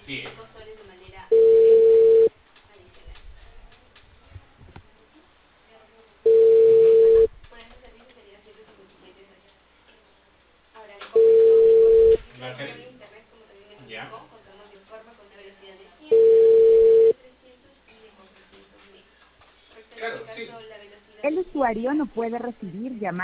Sí. Ya. Claro, sí. El usuario no puede recibir llamadas.